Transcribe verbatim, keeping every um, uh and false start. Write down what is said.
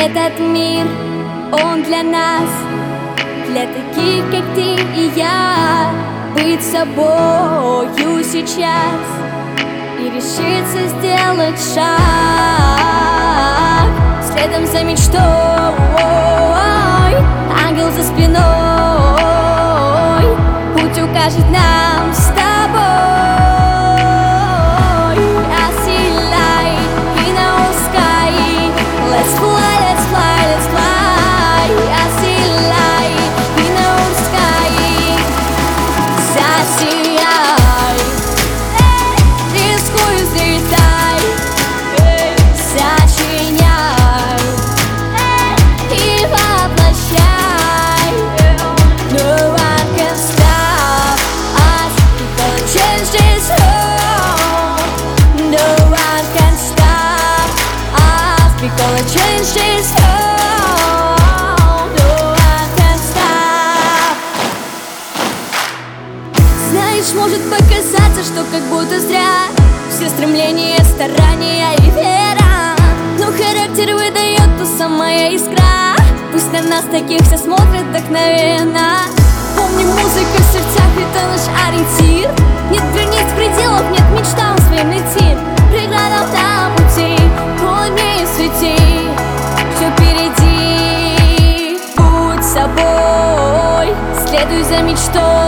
Этот мир, он для нас, для таких, как ты и я. Быть собою сейчас и решиться сделать шаг следом за мечтой. Ангел за спиной путь укажет нам с тобой. Gonna change this world, no one can stop. Знаешь, может показаться, что как будто зря все стремления, старания и вера, но характер выдает та самая искра. Пусть на нас таких все смотрят вдохновенно. Помни, музыка в сердцах — это наш ориентир. Нет границ, пределов, нет мечтам своим найти. Преградов на пути, пламя и свети. Все впереди, будь собой, следуй за мечтой.